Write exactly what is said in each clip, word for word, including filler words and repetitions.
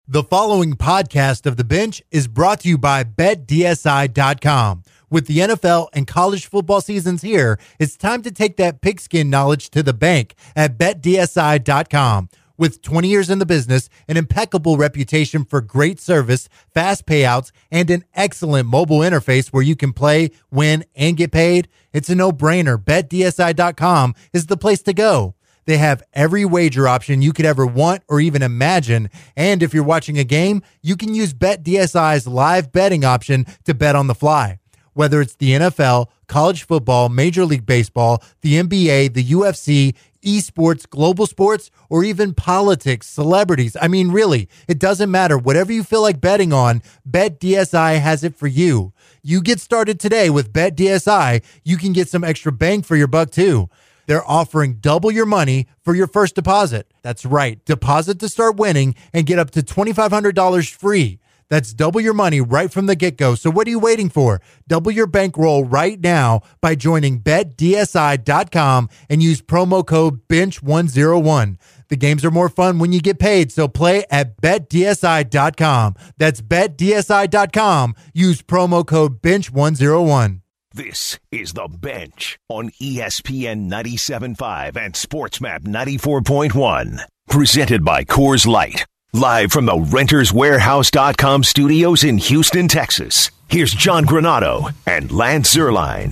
The following podcast of The Bench is brought to you by Bet D S I dot com. With the N F L and college football seasons here, it's time to take that pigskin knowledge to the bank at Bet D S I dot com. With twenty years in the business, an impeccable reputation for great service, fast payouts, and an excellent mobile interface where you can play, win, and get paid, it's a no-brainer. Bet D S I dot com is the place to go. They have every wager option you could ever want or even imagine. And if you're watching a game, you can use BetDSI's live betting option to bet on the fly. Whether it's the N F L, college football, Major League Baseball, the N B A, the U F C, esports, global sports, or even politics, celebrities. I mean, really, it doesn't matter. Whatever you feel like betting on, BetDSI has it for you. You get started today with BetDSI. You can get some extra bang for your buck too. They're offering double your money for your first deposit. That's right. Deposit to start winning and get up to twenty-five hundred dollars free. That's double your money right from the get-go. So what are you waiting for? Double your bankroll right now by joining Bet D S I dot com and use promo code bench one oh one. The games are more fun when you get paid, so play at Bet D S I dot com. That's Bet D S I dot com. Use promo code bench one oh one. This is The Bench on E S P N ninety-seven point five and SportsMap ninety-four point one. Presented by Coors Light. Live from the Renters Warehouse dot com studios in Houston, Texas. Here's John Granato and Lance Zierlein.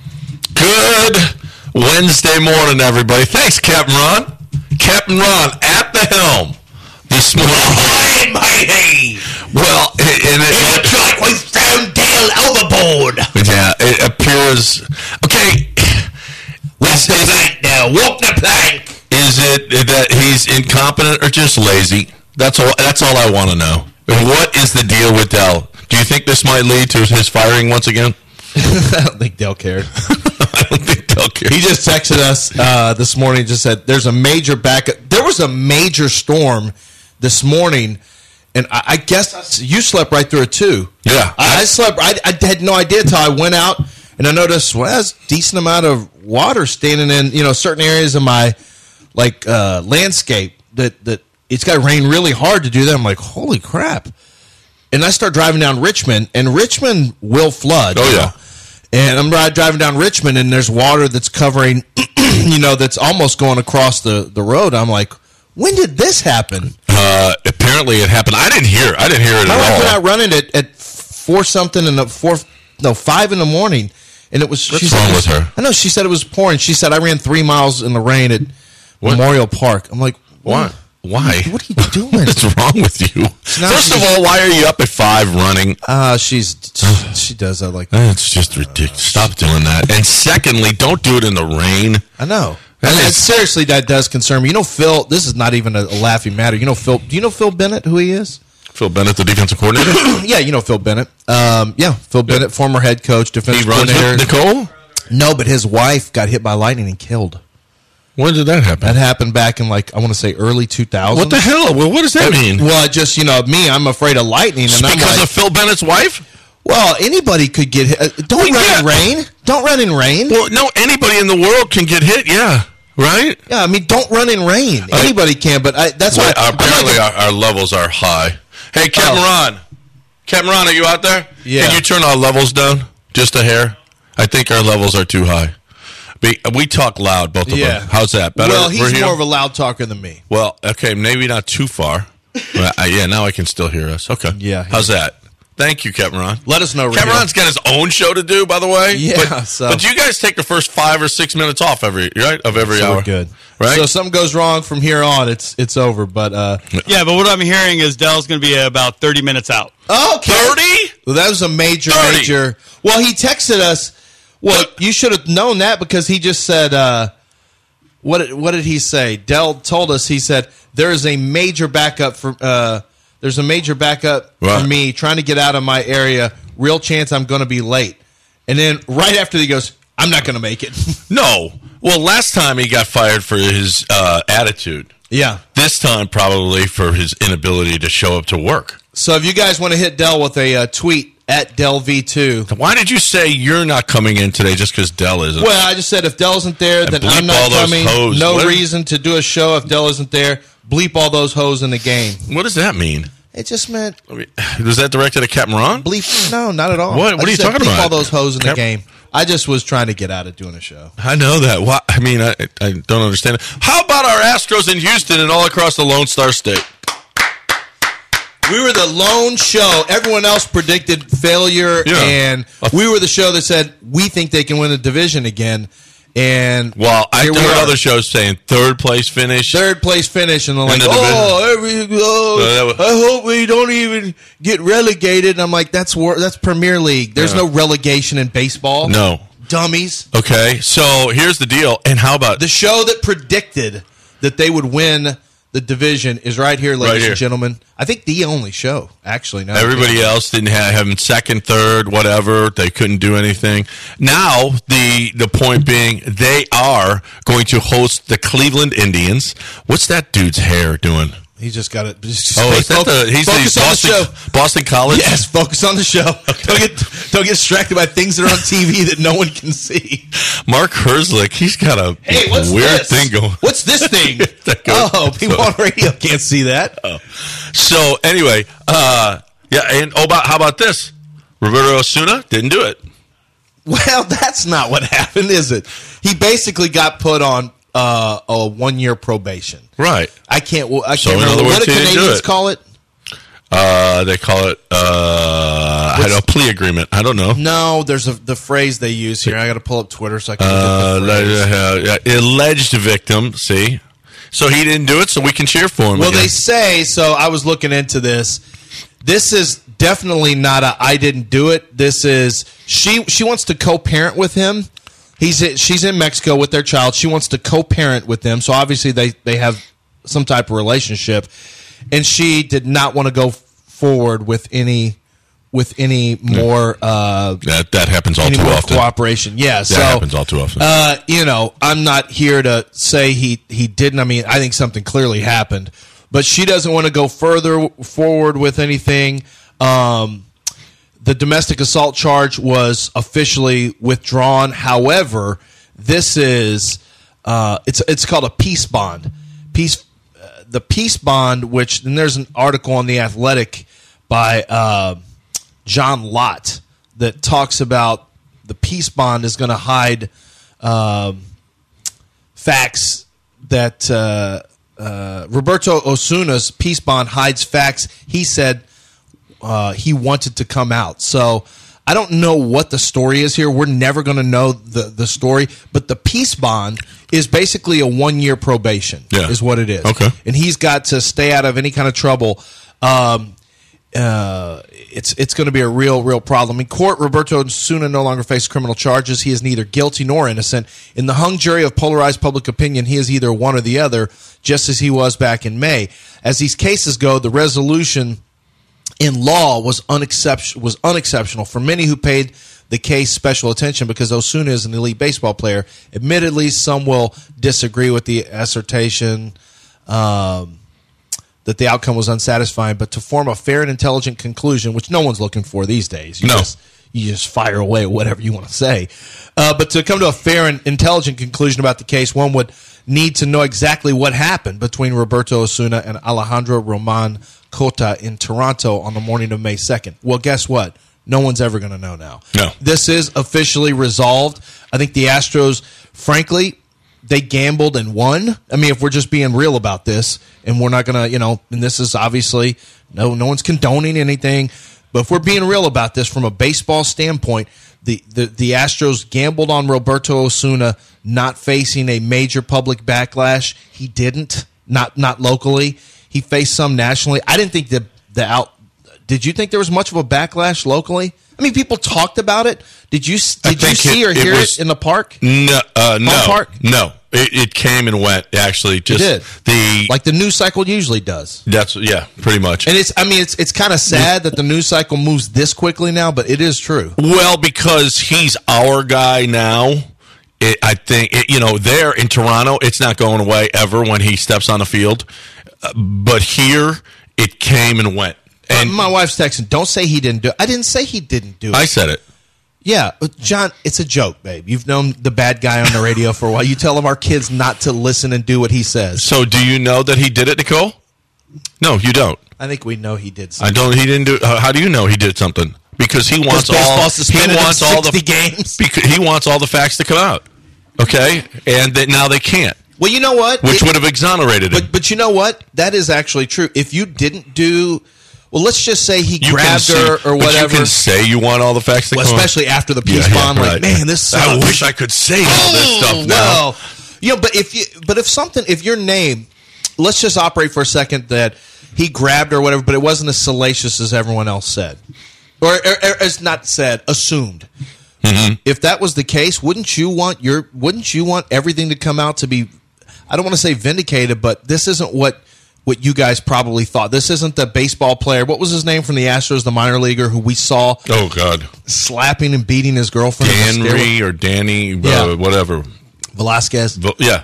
Good Wednesday morning, everybody. Thanks, Captain Ron. Captain Ron at the helm this morning. Hey, matey! Well, and it, it looks like we've thrown Dale overboard. Yeah, it appears. Okay, walk is, the is plank it, now. Walk the plank. Is it that he's incompetent or just lazy? That's all. That's all I want to know. What is the deal with Dell? Do you think this might lead to his firing once again? I don't think Dell cared. I don't think Dell cared. He just texted us uh, this morning. Just said there's a major backup. There was a major storm this morning, and I, I guess you slept right through it too. Yeah, I, I slept. I, I had no idea until I went out and I noticed well, there's a decent amount of water standing in you know certain areas of my like uh, landscape that that. It's got to rain really hard to do that. I'm like, holy crap. And I start driving down Richmond, and Richmond will flood. Oh, yeah. And I'm driving down Richmond, and there's water that's covering, you know, that's almost going across the, the road. I'm like, when did this happen? Uh, apparently it happened. I didn't hear I didn't hear it My at wife all. went out running it at four something in the four, no, five in the morning. And it was. What's she wrong said, with her? I know. She said it was pouring. She said, I ran three miles in the rain at what? Memorial Park. I'm like, what? Why? What are you doing? What's wrong with you? Now First of all, why are you up at five running? Uh, she's she does that like It's just ridiculous. Stop doing that. And secondly, don't do it in the rain. I know. That And is- seriously, that does concern me. You know, Phil. This is not even a, a laughing matter. You know, Phil. Do you know Phil Bennett? Who he is? Phil Bennett, the defensive coordinator. Yeah, you know Phil Bennett. Um, yeah, Phil Bennett, former head coach, He defensive runs coordinator. with Nicole. No, but his wife got hit by lightning and killed. When did that happen? That happened back in like I want to say early two thousands. What the hell? Well, what does that mean? Well, just you know, me, I'm afraid of lightning, and I'm Because like, of Phil Bennett's wife? well, anybody could get hit. Uh, Don't Well, run yeah. in rain. Don't run in rain. Well, no, anybody in the world can get hit. Yeah, right. Yeah, I mean, don't run in rain. Anybody can, but I, that's why. Well, apparently, our, our levels are high. Hey, Captain Oh. Ron. Captain Ron, are you out there? Yeah. Can you turn our levels down just a hair? I think our levels are too high. We, we talk loud, both of Yeah. us. How's that? Better? Well, We're he's here? more of a loud talker than me. Well, okay, maybe not too far. Well, uh, yeah, now I can still hear us. Okay. Yeah. How's that? Thank you, Captain Ron. Let us know. Captain Ron's got his own show to do, by the way. Yeah, But, so- but you guys take the first five or six minutes off every right of every So hour. we're good, Right? So if something goes wrong from here on, it's it's over. But uh, Yeah, but what I'm hearing is Dell's going to be about thirty minutes out. okay, thirty? well, that was a major, thirty. major. Well, he texted us. Well, you should have known that because he just said. Uh, what did, what did he say? Dell told us. He said there is a major backup for. Uh, there's a major backup Right. for me trying to get out of my area. Real chance I'm going to be late. And then right after he goes, I'm not going to make it. No. Well, last time he got fired for his uh, attitude. Yeah. This time probably for his inability to show up to work. So if you guys want to hit Dell with a uh, tweet at Dell V two. Why did you say you're not coming in today just because Dell isn't? Well, I just said if Dell isn't there, And then bleep I'm not all those coming. hoes. No What? reason to do a show if Dell isn't there. Bleep all those hoes in the game. What does that mean? It just meant I mean, was that directed at Captain Ron? bleep. No, not at all. What- I what are just you said talking bleep about? all those hoes in the Cap- game. I just was trying to get out of doing a show. I know that. Why? I mean, I, I don't understand it. How about our Astros in Houston and all across the Lone Star State? We were the lone show. Everyone else predicted failure, Yeah. and we were the show that said we think they can win the division again. And Well, I here heard we are. other shows saying third place finish. Third place finish, and they're like, the "Oh, every, oh So that was- I hope we don't even get relegated." And I'm like, "That's war- that's Premier League. There's Yeah. no relegation in baseball. No. Dummies." Okay, so here's the deal. And how about The show that predicted that they would win the division is right here, ladies Right here. and gentlemen. I think the only show, actually. Now everybody else didn't have, have them second, third, whatever. They couldn't do anything. Now, the the point being, they are going to host the Cleveland Indians. What's that dude's hair doing? He just got it. Just Oh, is that the he's focus the on Boston, the show. Boston College? Yes, focus on the show. Don't get don't get distracted by things that are on T V that no one can see. Mark Herzlich, he's got a Hey, what's weird this? thing going. What's this thing? That goes- Oh, people on radio can't see that. So anyway, uh, yeah, and oh, about how about this? Roberto Osuna didn't do it. Well, that's not what happened, is it? He basically got put on uh, a one year probation. Right. I can't. I can't So, in remember other what words, do he didn't do Canadians it. call it. Uh, they call it uh, I don't know, plea agreement. I don't know. No, there's a the phrase they use here. I got to pull up Twitter so I can Uh, look at the phrase. uh, uh, alleged victim. See, so he didn't do it, so we can cheer for him. Well, again. they say, so I was looking into this. This is definitely not a I didn't do it. This is she she wants to co-parent with him. He's she's in Mexico with their child. She wants to co-parent with them. So obviously they they have some type of relationship. And she did not want to go forward with any with any more uh that that happens all any too more often. cooperation. Yeah, That so happens all too often. uh, you know, I'm not here to say he, he didn't. I mean, I think something clearly happened, but she doesn't want to go further forward with anything. Um, the domestic assault charge was officially withdrawn. However, this is uh, it's it's called a peace bond. Peace uh, the peace bond, which and there's an article on The Athletic by uh, John Lott that talks about the peace bond is going to hide um, facts that uh, uh, Roberto Osuna's peace bond hides facts he said uh, he wanted to come out. So I don't know what the story is here. We're never going to know the, the story. But the peace bond is basically a one-year probation Yeah. is what it is. Okay. And he's got to stay out of any kind of trouble. Um, uh, it's it's going to be a real, real problem. In court, Roberto Osuna no longer faces criminal charges. He is neither guilty nor innocent. In the hung jury of polarized public opinion, he is either one or the other, just as he was back in May. As these cases go, the resolution in law was unexception was unexceptional for many who paid the case special attention because Osuna is an elite baseball player. Admittedly, some will disagree with the assertion um, that the outcome was unsatisfying, but to form a fair and intelligent conclusion, which no one's looking for these days, you No. just you just fire away whatever you want to say. Uh, but to come to a fair and intelligent conclusion about the case, one would need to know exactly what happened between Roberto Osuna and Alejandro Roman Cota in Toronto on the morning of May second. Well, guess what? No one's ever going to know now. No. This is officially resolved. I think the Astros, frankly, they gambled and won. I mean, if we're just being real about this, and we're not going to, you know, and this is obviously, no no one's condoning anything, but if we're being real about this from a baseball standpoint, the, the, the Astros gambled on Roberto Osuna not facing a major public backlash. He didn't, not not locally. He faced some nationally. I didn't think the the out. Did you think there was much of a backlash locally? I mean, people talked about it. Did you I did you think see it- or it hear was- it in the park? No, uh, no, Park? no. It, it came and went. Actually, just did. the Like the news cycle usually does. that's yeah, pretty much. And it's I mean it's it's kind of sad that the news cycle moves this quickly now, but it is true. Well, because he's our guy now. It, I think it, you know there in Toronto, it's not going away ever when he steps on the field. Uh, but here, it came and went. And And my wife's texting, don't say he didn't do it. I didn't say he didn't do it. I said it. Yeah, but John, it's a joke, babe. You've known the bad guy on the radio for a while. You tell him our kids not to listen and do what he says. So, do you know that he did it, Nicole? No, you don't. I think we know he did I something. don't. He didn't do. Uh, how do you know he did something? Because he wants all. baseball He suspended wants him all the sixty games. Because he wants all the facts to come out. Okay, and that now they can't, Well, you know what? which It- would have exonerated him. But but you know what? That is actually true. If you didn't do, well, let's just say he You can grabbed say- her or but whatever. you can say you want all the facts to Well, come out. especially after the peace Yeah, yeah, bond, like right. man, this sucks. I wish I could say all this stuff now. Well, you know, but if you, but if something, if your name, let's just operate for a second that he grabbed her or whatever, but it wasn't as salacious as everyone else said, or, or, or as not said, assumed. Mm-hmm. If that was the case, wouldn't you want your, wouldn't you want everything to come out to be, I don't want to say vindicated, but this isn't what. What you guys probably thought. This isn't the baseball player. What was his name from the Astros, the minor leaguer, who we saw Oh God, slapping and beating his girlfriend? in the stairwell? Danry or Danny, Yeah. uh, whatever. Velasquez. Vo- Yeah,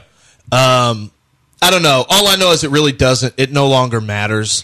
Um, I don't know. All I know is it really doesn't. It no longer matters.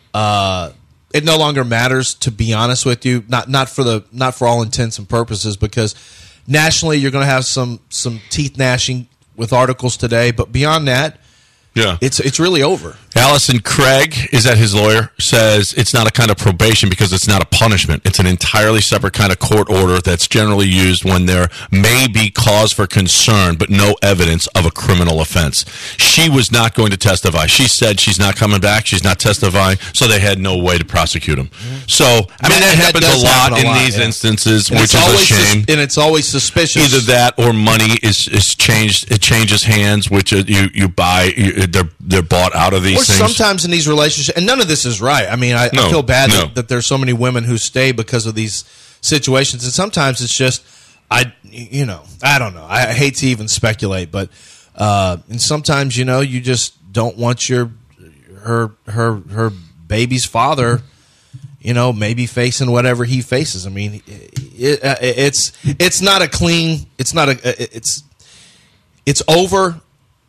Uh, it no longer matters, to be honest with you. Not not for the not for all intents and purposes, because nationally you're going to have some some teeth gnashing with articles today. But beyond that, yeah. it's it's really over. Allison Craig, is that his lawyer, says it's not a kind of probation because it's not a punishment. It's an entirely separate kind of court order that's generally used when there may be cause for concern but no evidence of a criminal offense. She was not going to testify. She said she's not coming back. She's not testifying, so they had no way to prosecute him. So, I mean, And that that happens does a lot happen a in lot, these yeah. instances, And which it's is a always sus- shame. and it's always suspicious. Either that or money is, is changed. It changes hands, which uh, you you buy. You, they're they're bought out of these Or things. sometimes in these relationships, and none of this is right. I mean, I, No, I feel bad no. that, that there's so many women who stay because of these situations, and sometimes it's just, I, you know, I don't know. I hate to even speculate, but uh, and sometimes you know you just don't want your her her her baby's father, you know, maybe facing whatever he faces. I mean, it, it, it's it's not a clean. It's not a. It's it's over.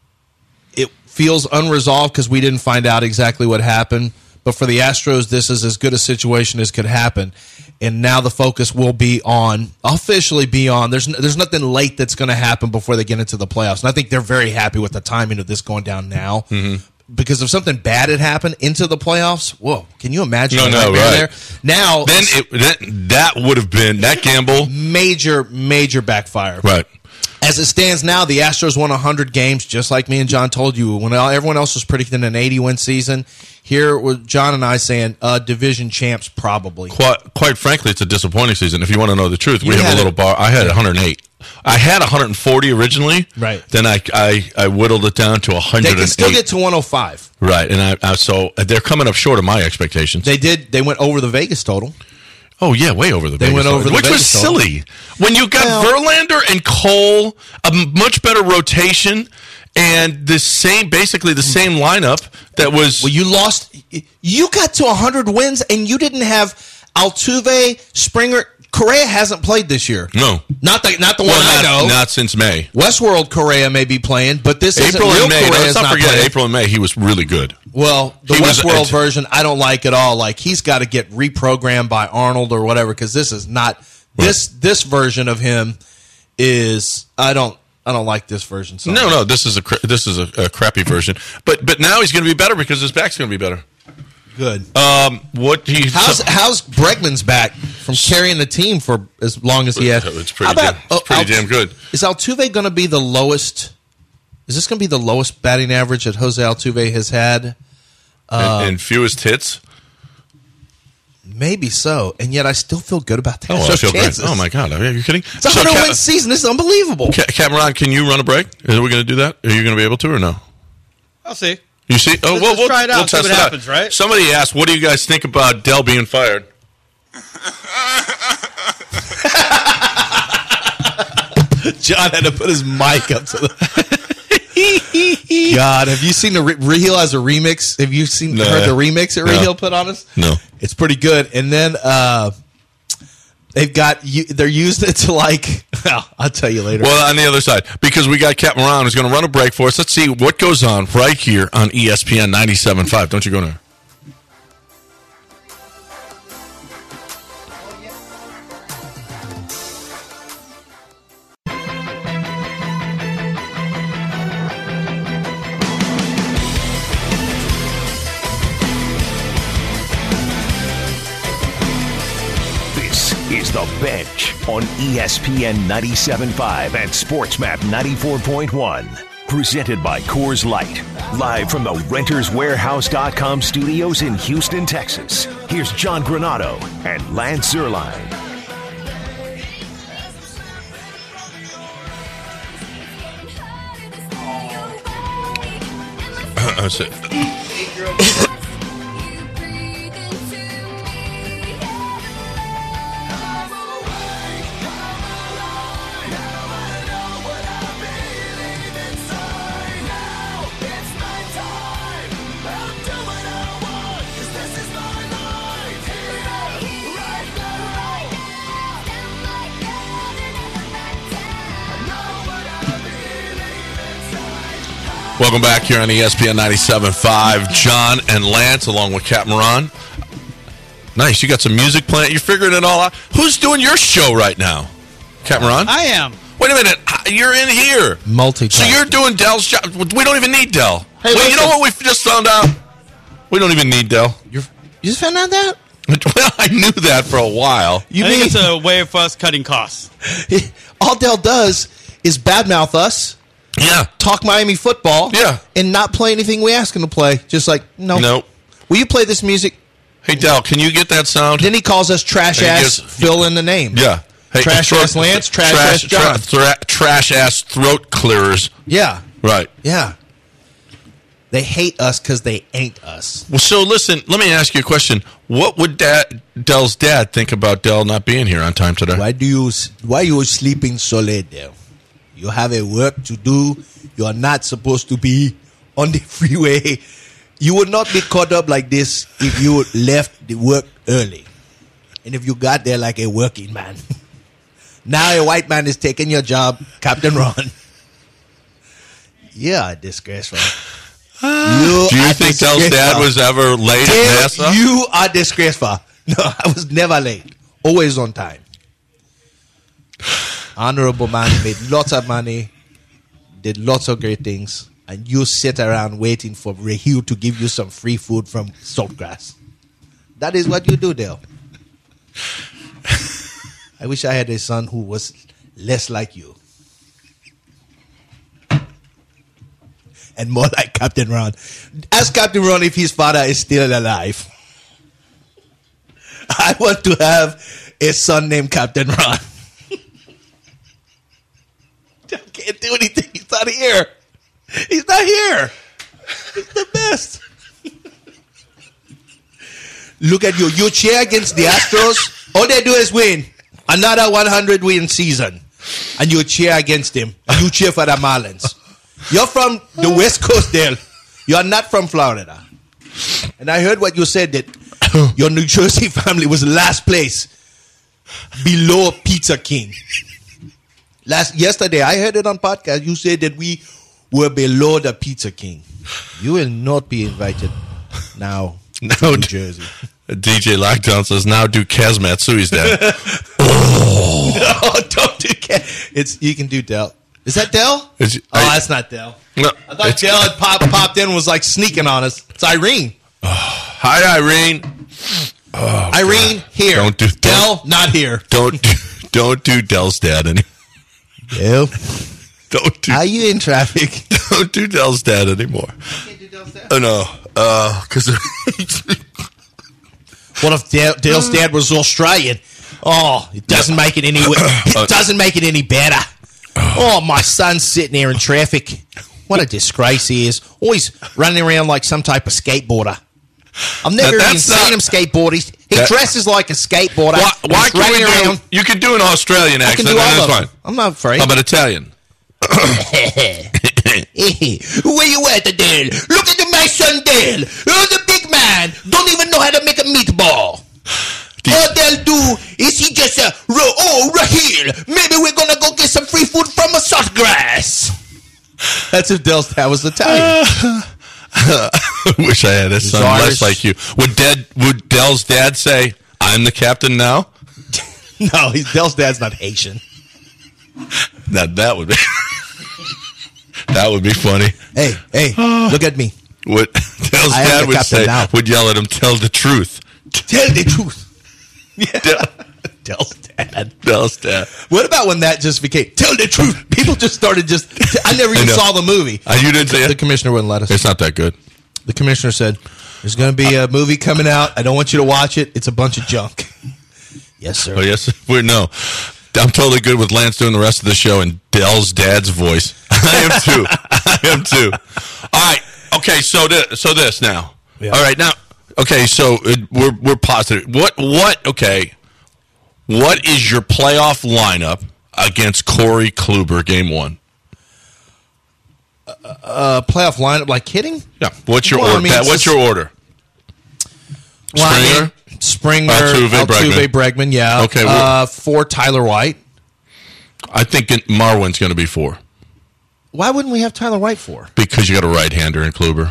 It feels unresolved because we didn't find out exactly what happened. But for the Astros, this is as good a situation as could happen. And now the focus will be on, officially be on, there's there's nothing late that's going to happen before they get into the playoffs. And I think they're very happy with the timing of this going down now. Mm-hmm. Because if something bad had happened into the playoffs, whoa, can you imagine? No, the no, nightmare right. there? Now, Then it, that, that would have been that gamble. major, major backfire. Right. As it stands now, the Astros won one hundred games, just like me and John told you. When everyone else was predicting an eighty-win season, here were John and I saying uh, division champs probably. Quite, quite frankly, it's a disappointing season. If you want to know the truth, You we have had a little it- bar. I had one hundred eight. I had one hundred forty originally. Right. Then I, I, I whittled it down to one hundred eight. They can still get to one oh five. Right. And I, I so they're coming up short of my expectations. They did. They went over the Vegas total. Oh yeah, way over the They Vegas went over total, the which was Vegas total. silly. When you got Well- Verlander and Cole, a m- much better rotation, and the same, basically the same lineup that was. Well, you lost. You got to one hundred wins, and you didn't have Altuve, Springer. Correa hasn't played this year. no, Not the not the well, one I not, know. not since May. Westworld Correa may be playing, but this isn't April real and May. No, Correa's let's not, not forget playing. April and May. He was really good. Well, the He was- Westworld it's- version, I don't like at all. Like he's got to get reprogrammed by Arnold or whatever, because this is not this this version of him is. I don't I don't like this version. So No, much. no, this is a cra- this is a, a crappy version. But but now he's going to be better because his back's going to be better. good. Um, what he How's so- how's Bregman's back from carrying the team for as long as he has? It's pretty How about- damn- it's pretty damn good. Is Altuve going to be the lowest? Is this going to be the lowest batting average that Jose Altuve has had? and, and fewest hits. Maybe so, and yet I still feel good about the Oh, I Astros' feel great. chances. Oh my god, are you kidding? It's a So, hundred Ca- win season. This is unbelievable. Ca- Cameron, can you run a break? Are we going to do that? Are you going to be able to or no? I'll see. You see? Oh, Let's- well, let's we'll try it out we'll and see test what it out. happens, right? Somebody asked, "What do you guys think about Dell being fired?" John had to put his mic up to the. God, have you seen the Re- Reheal as a remix? Have you seen No. heard the remix that No. Reheal put on us? No. It's pretty good. And then uh, they've got you. They're using it to like. Well, I'll tell you later. Well, on the other side, because we got Captain Ron who's going to run a break for us. Let's see what goes on right here on E S P N ninety-seven point five. Don't you go there. is The Bench on E S P N ninety-seven point five and SportsMap ninety-four point one. Presented by Coors Light. Live from the Renters Warehouse dot com studios in Houston, Texas. Here's John Granado and Lance Zierlein. That's it. Welcome back here on E S P N ninety-seven point five. John and Lance along with Cap Moran. Nice. You got some music playing. You're figuring it all out. Who's doing your show right now? Cap Moran? I am. Wait a minute. You're in here. Multitasking. So you're doing Dell's job. We don't even need Dell. Hey, Wait, you listen. know what we just found out? We don't even need Dell. You're, you just found out that? Well, I knew that for a while. You I mean think it's a way of us cutting costs. all Dell does is badmouth us, Yeah. talk Miami football, Yeah. and not play anything we ask him to play. Just like, no. Nope. Will you play this music? Hey, Dell, can you get that sound? Then he calls us trash Hey, ass, yes. fill in the name. Yeah. Hey, Trash throat- ass Lance, trash ass John. tra- tra- trash ass throat clearers. Yeah. Right. Yeah. They hate us because they ain't us. Well, so listen, let me ask you a question. What would dad, Dell's dad think about Dell not being here on time today? Why do you? Why you sleeping so late there? You have a work to do. You are not supposed to be on the freeway. You would not be caught up like this if you left the work early, and if you got there like a working man. Now a white man is taking your job, Captain Ron. Yeah, disgraceful. You Do you are think Dell's dad disgraceful. was ever late Dale, at NASA? you are disgraceful. No, I was never late. Always on time. Honorable man, made lots of money, did lots of great things, and you sit around waiting for Raheel to give you some free food from Saltgrass. That is what you do, Dale. I wish I had a son who was less like you. And more like Captain Ron. Ask Captain Ron if his father is still alive. I want to have a son named Captain Ron. I can't do anything. He's not here. He's not here. It's the best. Look at you. You cheer against the Astros. All they do is win. Another one hundred win season. And you cheer against him. And you cheer for the Marlins. You're from the West Coast, Dale. You're not from Florida. And I heard what you said, that your New Jersey family was last place below Pizza King. Last Yesterday, I heard it on podcast. You said that we were below the Pizza King. You will not be invited now No, to New d- Jersey. D J Lockdown says, now do Kaz Matsui's dad. No, don't do Ken. It's you can do Dell. Is that Dell? Is- oh, I- that's not Dell. No, I thought it's- Dell had pop, popped in and was like sneaking on us. It's Irene. Hi, Irene. Oh, Irene, here. Don't do- Dell, not here. Don't do, don't do Dell's dad anymore. Dell, Don't do are you in traffic? don't do Dell's dad anymore. Oh no, because What if Dale, Dale's dad was Australian? Oh, it doesn't make it any. It doesn't make it any better. Oh, my son's sitting there in traffic. What a disgrace he is. Always running around like some type of skateboarder. I've never Now, even that's seen not- him skateboard. He's, he That- dresses like a skateboarder. why, and why he's can't we running do? around. You can do an Australian I can accent. do all That's of fine. them. I'm not afraid. How about Italian? Where you at, Dale? Look at the, my son, Dale. Oh, the big man. Don't even know how to make a meatball. All they'll do is he just, uh, ro- oh, Raheel, maybe we're going to go get some free food from a Saltgrass. That's if Dale's dad was Italian. I wish I had a son Irish. less like you. Would Dad? Would Dell's dad say, "I'm the captain now"? No, he's, Dale's dad's not Haitian. That that would be that would be funny. Hey, hey, look at me. What Dell's I am dad the would captain say now. would yell at him, "Tell the truth." Tell the truth. Del- Dell's dad. Dell's dad. What about when that just became, tell the truth? People just started just, I never even I saw the movie. Uh, you didn't see it? The commissioner wouldn't let us. It's not that good. The commissioner said, there's going to be a movie coming out. I don't want you to watch it. It's a bunch of junk. Yes, sir. Oh, yes? We're, no. I'm totally good with Lance doing the rest of the show in Dell's dad's voice. I am too. I am too. All right. Okay, so this, so this now. Yeah. All right, now, okay, so it, we're we're positive. What, what, okay, what is your playoff lineup against Corey Kluber game one? Uh, uh, playoff lineup, like kidding? Yeah. What's your Well, order? I mean, Pat, it's what's just- your order? Well, I Springer? mean, Springer, Altuve, Altuve, Bregman. Bregman, yeah. Okay, well- uh, for Tyler White. I think it- Marwin's going to be four Why wouldn't we have Tyler White for? because you got a right-hander in Kluber.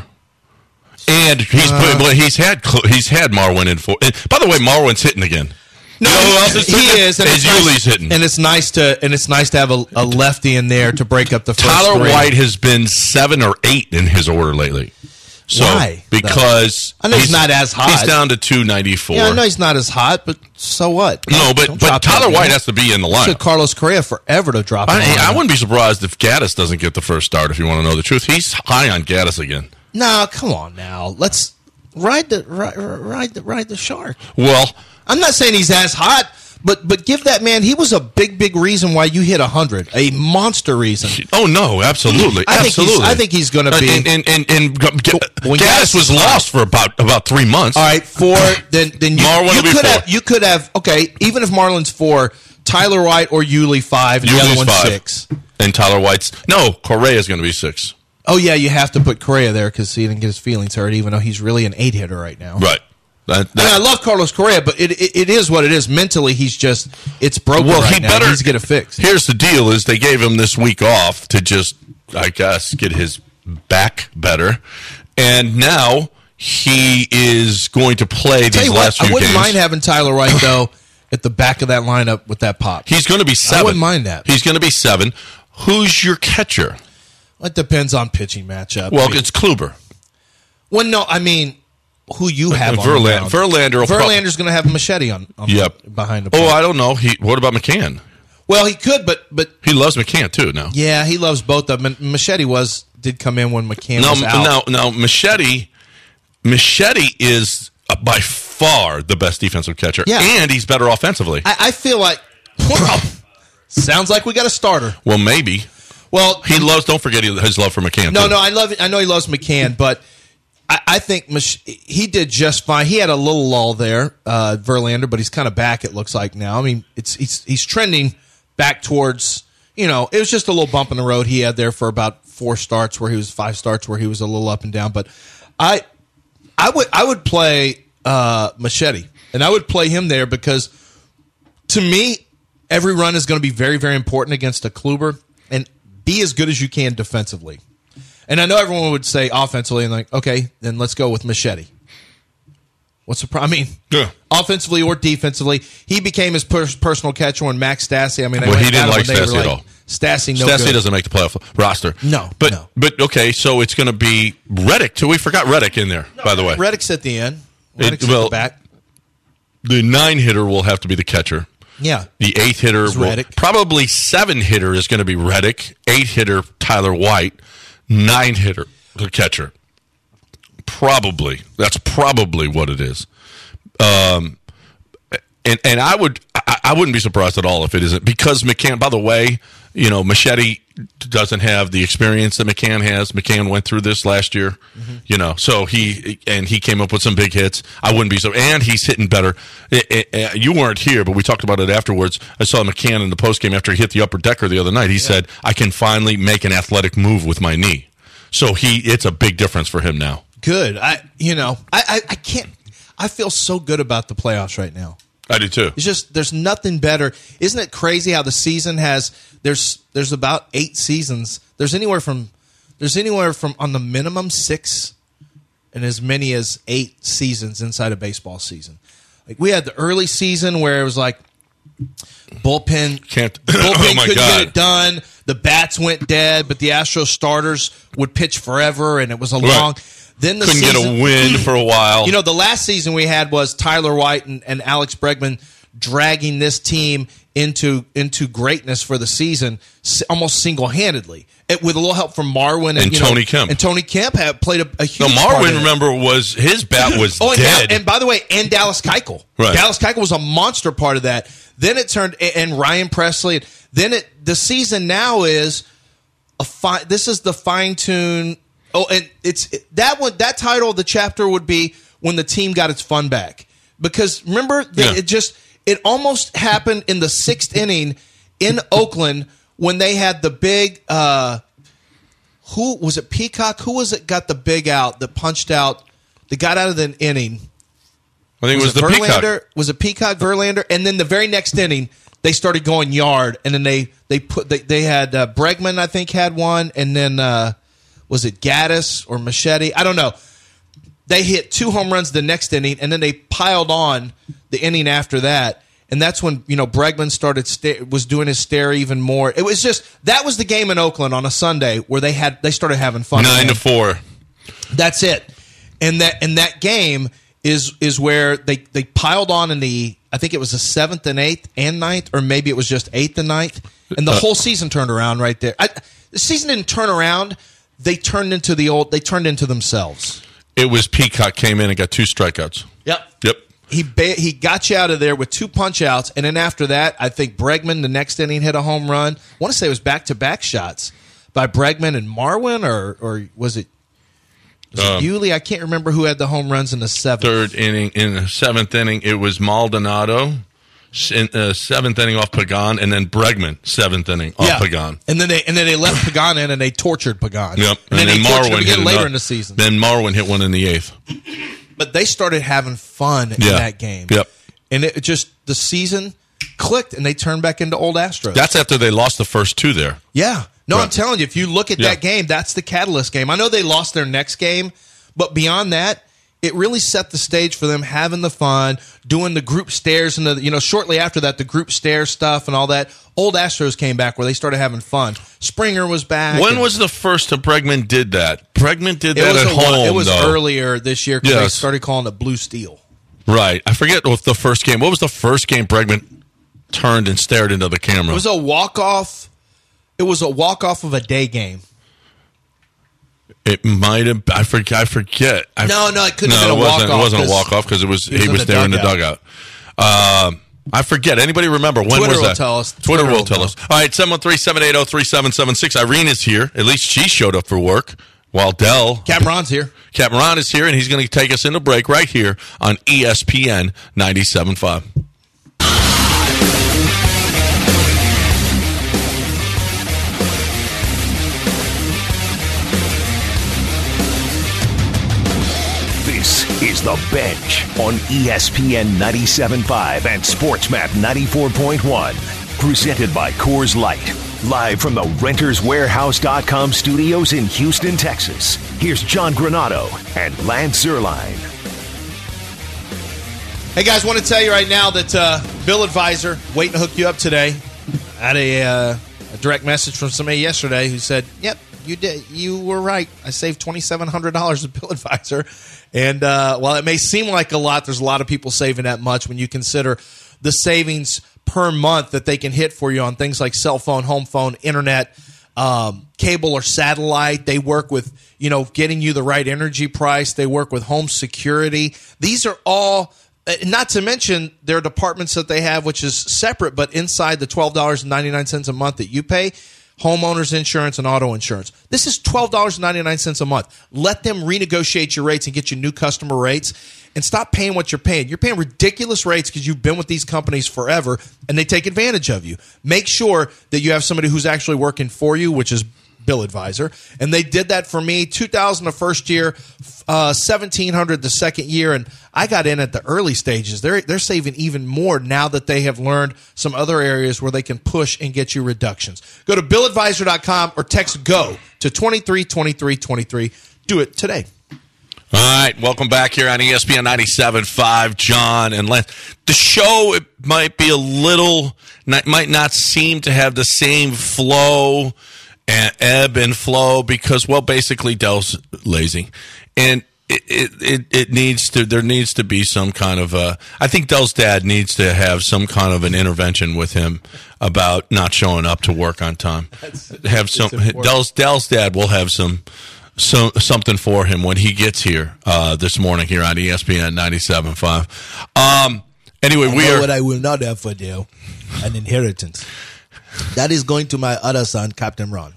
And he's Uh, put, well, he's had Klu- he's had Marwin in four. And by the way, Marwin's hitting again. No, You know who else is he hitting? is. And Is it's nice- Yuli's hitting. and it's nice to and it's nice to have a, a lefty in there to break up the first Tyler three. White has been seven or eight in his order lately. So, Why? Because I know he's not as hot. He's down to two ninety four. Yeah, I know he's not as hot, but so what? No, Don't but but drop Tyler that, White man. has to be in the It took lineup. Carlos Correa forever to drop. him I, on I there. wouldn't be surprised if Gaddis doesn't get the first start. If you want to know the truth, he's high on Gaddis again. No, come on now. Let's ride the ride, ride the ride the shark. Well, I'm not saying he's as hot, but but give that man. He was a big big reason why you hit a hundred. A monster reason. oh no, absolutely, I think he's- absolutely. I think he's gonna be- And and and, and, and G- When Gaddis Gaddis was is hot. lost for about about three months. All right, four. Then then you, Marwin you will be could four. have you could have okay. Even if Marlon's four, Tyler White or Yuli five, and the other Yuli's one's five. six. And Tyler White's no Correa is going to be six. Oh yeah, you have to put Correa there because he didn't get his feelings hurt, even though he's really an eight hitter right now. Right. That, I mean, that- I love Carlos Correa, but it, it it is what it is. Mentally, he's just it's broken well, right he now. better He needs to get it fixed. Here's the deal: is they gave him this week off to just, I guess, get his back better, and now he is going to play Tell these you last what, I few wouldn't games. mind having Tyler White though at the back of that lineup with that pop. He's going to be seven. wouldn't mind that. He's going to be seven. Who's your catcher? It depends on pitching matchup. Well, I mean, it's Kluber. well, no, I mean who you have on the Verlander. mound. Verlander. will prob- Verlander's going to have a machete on, on Yep. behind the Oh, plate. I don't know. He. What about McCann? Well, he could, but but He loves McCann too. Now. yeah, he loves both of them. And Machete was did come in when McCann No, was out. no, no. Machete. Machete is uh, by far the best defensive catcher, Yeah. and he's better offensively. I, I feel like well, sounds like we got a starter. well, maybe. Well, He loves. Don't forget his love for McCann. no, too. no, I love it. I know he loves McCann, but I, I think Mich- he did just fine. He had a little lull there, uh, Verlander, but he's kind of back. It looks like now. I mean, it's he's he's trending back towards. You know, it was just a little bump in the road he had there for about four starts where he was five starts where he was a little up and down. But I, I would I would play uh, Machete, and I would play him there because to me, every run is going to be very very important against a Kluber, and be as good as you can defensively. And I know everyone would say offensively, and like, okay, then let's go with Machete. What's the problem? I mean, Yeah. offensively or defensively, he became his per- personal catcher when Max Stassi. I mean, I Well, went he didn't at him like when they were Stassi at like, all. Stassi, no Stassi good. doesn't make the playoff roster. No, but no. but okay, so it's going to be Reddick too. We forgot Reddick in there, by the way. Reddick's at the end. It- Reddick's well, at the back. The nine hitter will have to be the catcher. Yeah. The eight hitter, It's will, Reddick. probably seven hitter is going to be Reddick. Eight hitter Tyler White. Nine hitter the catcher. Probably that's probably what it is. Um, and and I would I, I wouldn't be surprised at all if it isn't because McCann. By the way, you know Machete doesn't have the experience that McCann has. McCann went through this last year, mm-hmm. you know, so he and he came up with some big hits. I wouldn't be so, and he's hitting better. It, it, it, you weren't here, but we talked about it afterwards. I saw McCann in the postgame after he hit the upper decker the other night. He yeah. said, "I can finally make an athletic move with my knee." So he, it's a big difference for him now. Good. I you know I, I I can't. I feel so good about the playoffs right now. I do too. It's just there's nothing better. Isn't it crazy how the season has there's there's about eight seasons. There's anywhere from there's anywhere from on the minimum six and as many as eight seasons inside a baseball season. Like we had the early season where it was like bullpen Can't bullpen oh my couldn't God. get it done. The bats went dead, but the Astros starters would pitch forever and it was a Right. long then the Couldn't season, get a win for a while. You know, the last season we had was Tyler White and, and Alex Bregman dragging this team into into greatness for the season almost single-handedly. It, with a little help from Marwin and, and you Tony know, Kemp. And Tony Kemp had played a, a huge no, part Marwin, in it. remember, was his bat was oh, and, dead. And by the way, and Dallas Keuchel. Right. Dallas Keuchel was a monster part of that. Then it turned, and Ryan Presley. Then it the season now is a fine. This is the fine tune. Oh, and it's it, that one. That title of the chapter would be when the team got its fun back. Because remember, they, Yeah. it just it almost happened in the sixth inning in Oakland when they had the big. Uh, who was it? Peacock. Who was it? Got the big out that punched out. That got out of the inning. I think it was, it the Verlander? Peacock. Was it Peacock, Verlander? And then the very next inning, they started going yard, and then they they put they, they had uh, Bregman, I think, had one, and then uh, was it Gaddis or Machete? I don't know. They hit two home runs the next inning, and then they piled on the inning after that, and that's when you know Bregman started sta- was doing his stare even more. It was just that was the game in Oakland on a Sunday where they had they started having fun. Nine again. to four. That's it, and that and that game. Is is where they, they piled on in the I think it was the seventh and eighth and ninth, or maybe it was just eighth and ninth, and the Uh, whole season turned around right there. I, the season didn't turn around; they turned into the old. They turned into themselves. It was Peacock came in and got two strikeouts. Yep. Yep. He ba- he got you out of there with two punch outs, and then after that, I think Bregman the next inning hit a home run. I want to say it was back to back shots by Bregman and Marwin, or or was it? Was it Um, Yuli? I can't remember who had the home runs in the seventh. Third inning, in the seventh inning, it was Maldonado. In the seventh inning off Pagan, and then Bregman seventh inning off Pagan. And then they and then they left Pagan in and they tortured Pagan. Yep. And, then, then they tortured him Marwin again hit later another- in the season. Then Marwin hit one in the eighth. But they started having fun in Yeah. that game. Yep. And it just the season clicked and they turned back into old Astros. That's after they lost the first two there. yeah. No, I'm Right. telling you, if you look at Yeah. that game, that's the catalyst game. I know they lost their next game, but beyond that, it really set the stage for them having the fun, doing the group stairs, and the you know shortly after that, the group stair stuff and all that. Old Astros came back where they started having fun. Springer was back. When and was the first that Bregman did that? Bregman did it that was at a while- home. It was though. earlier this year because they Yes. started calling it Blue Steel. Right. I forget what the first game. What was the first game Bregman turned and stared into the camera? It was a walk off. It was a walk off of a day game. It might have. I forget. I forget. I, No, no, it couldn't have no, been a it wasn't. walk-off It wasn't a 'cause walk off because it was. he was He in was the there in the dugout. dugout. Um, I forget. Anybody remember when Twitter was will that? tell us. Twitter, Twitter will will tell know. us. All right, seven one three, seven eight zero, three seven seven six. Irene is here. At least she showed up for work. While Dell, Cameron's here. Captain Ron is here, and he's going to take us into break right here on E S P N ninety-seven point five. This is The Bench on E S P N ninety-seven point five and SportsMap ninety-four point one. Presented by Coors Light. Live from the Renters Warehouse dot com studios in Houston, Texas. Here's John Granado and Lance Zierlein. Hey guys, want to tell you right now that uh, Bill Advisor waiting to hook you up today. I had a, uh, a direct message from somebody yesterday who said, "Yep, you did. You were right. I saved twenty-seven hundred dollars with Bill Advisor." And uh, while it may seem like a lot, there's a lot of people saving that much when you consider the savings per month that they can hit for you on things like cell phone, home phone, internet, um, cable or satellite. They work with, you know, getting you the right energy price. They work with home security. These are all, uh, not to mention their departments that they have, which is separate, but inside the twelve dollars and ninety-nine cents a month that you pay, homeowners insurance and auto insurance. This is twelve dollars and ninety-nine cents a month. Let them renegotiate your rates and get you new customer rates. And stop paying what you're paying. You're paying ridiculous rates because you've been with these companies forever, and they take advantage of you. Make sure that you have somebody who's actually working for you, which is Bill Advisor. And they did that for me. two thousand the first year, uh, seventeen hundred the second year, and I got in at the early stages. They're they're saving even more now that they have learned some other areas where they can push and get you reductions. Go to bill advisor dot com or text GO to twenty-three twenty-three twenty-three. Do it today. All right, welcome back here on E S P N ninety-seven point five, John and Lance. The show it might be a little, not, might not seem to have the same flow and ebb and flow because, well, basically Dell's lazy. And It, it it it needs to. There needs to be some kind of a. I think Dell's dad needs to have some kind of an intervention with him about not showing up to work on time. That's, have some. Dell's Dell's dad will have some. So, something for him when he gets here uh, this morning here on E S P N ninety-seven point five. Um, anyway, I we know are. What I will not have for Dale, an inheritance. That is going to my other son, Captain Ron.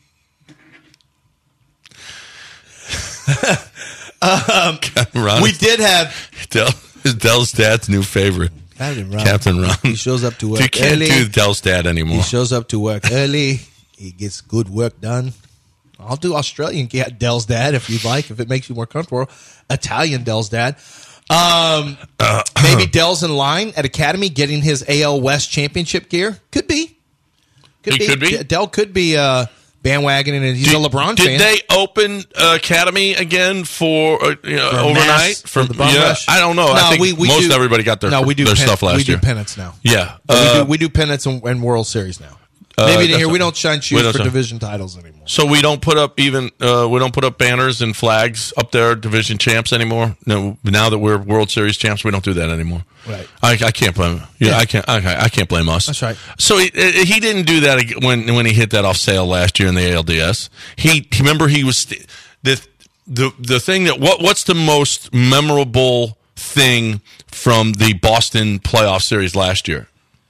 um, Ron we did have Dell, Dell's dad's new favorite. Captain Ron. Captain Ron. He shows up to work You can't early. do Dell's dad anymore. He shows up to work early. He gets good work done. I'll do Australian Dell's dad if you'd like, if it makes you more comfortable. Italian Dell's dad. Um, uh, maybe Dell's in line at Academy getting his A L West championship gear. Could be. Could he be. could be. Dell could be uh, bandwagoning, and he's did, a LeBron did fan. Did they open uh, Academy again for uh, you know, for overnight? mass, for, for the bum yeah, rush? I don't know. No, I think we, we most do, everybody got their, no, we do their pen, stuff last we year. We do pennants now. Yeah. Uh, we, do, uh, we do pennants and, and World Series now. Uh, Maybe here we don't shine shoes for shine. division titles anymore. So we don't put up even uh, we don't put up banners and flags up there, division champs anymore. No, now that we're World Series champs, we don't do that anymore. Right. I, I can't blame. Yeah, Yeah. I can't. I, I can't blame us. That's right. So he, he didn't do that when when he hit that off sale last year in the A L D S. He remember he was the the the thing that what what's the most memorable thing from the Boston playoff series last year?